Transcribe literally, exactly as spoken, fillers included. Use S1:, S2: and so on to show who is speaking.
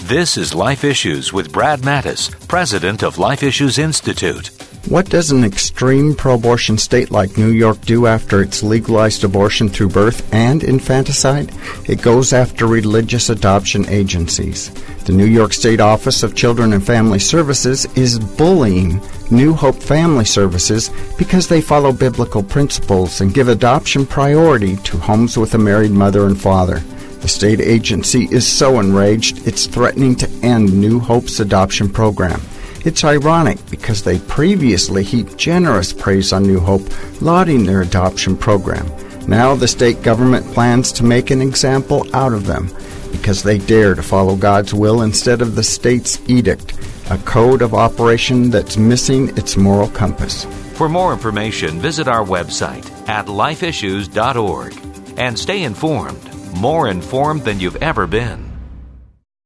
S1: This is Life Issues with Brad Mattis, president of Life Issues Institute.
S2: What does an extreme pro-abortion state like New York do after it's legalized abortion through birth and infanticide? It goes after religious adoption agencies. The New York State Office of Children and Family Services is bullying New Hope Family Services because they follow biblical principles and give adoption priority to homes with a married mother and father. The state agency is so enraged, it's threatening to end New Hope's adoption program. It's ironic because they previously heaped generous praise on New Hope, lauding their adoption program. Now the state government plans to make an example out of them because they dare to follow God's will instead of the state's edict, a code of operation that's missing its moral compass.
S1: For more information, visit our website at life issues dot org and stay informed, more informed than you've ever been.